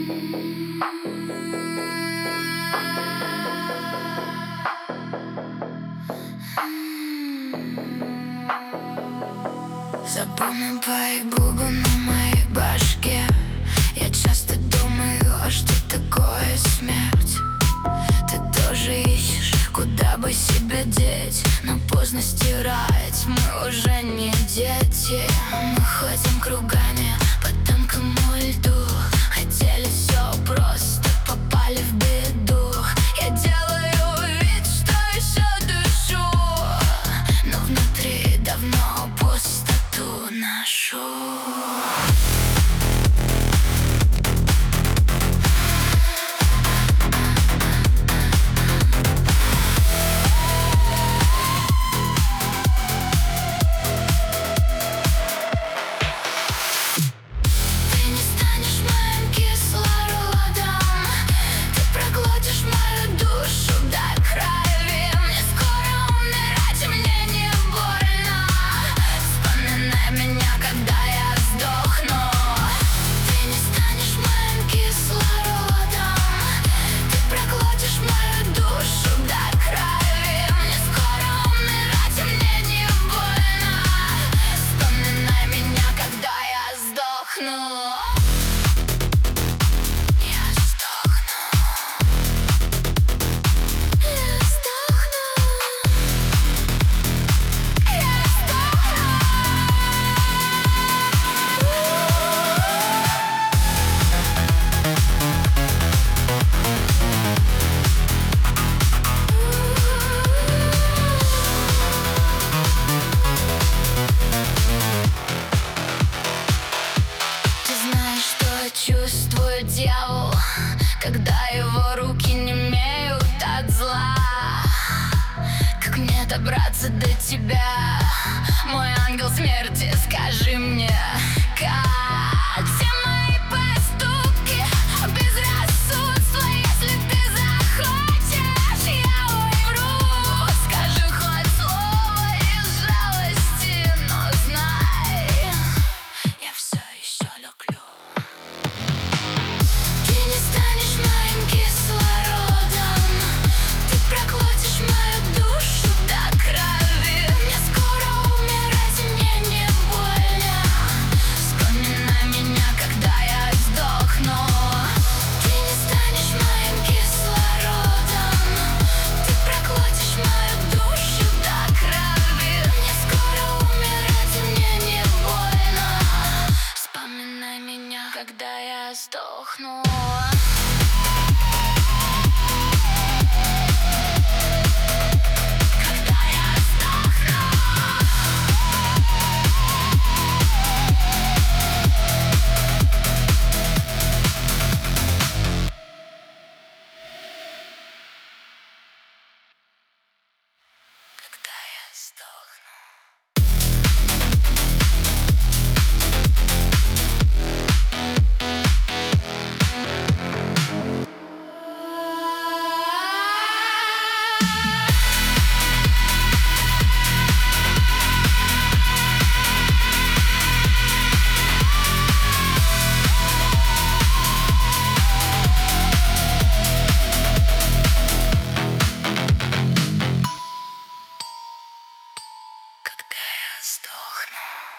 Запомни твои губы на моей башке. Я часто думаю, а что такое смерть? Ты тоже ищешь, куда бы себя деть, но поздно стирать, мы уже не дети. Мы ходим кругами по тонкому льду. Хотели все просто, попали в беду. Я делаю вид, что еще дышу, но внутри давно пустоту ношу. Чувствует дьявол, когда его руки немеют от зла. Как мне добраться до тебя, мой ангел смерти, скажи мне, как? Все мои поступки безрассудство, если ты захочешь, я умру. Скажи хоть слово из жалости, но знай, я все еще люблю. Когда я сдохну. Когда я сдохну. Когда я сдохну.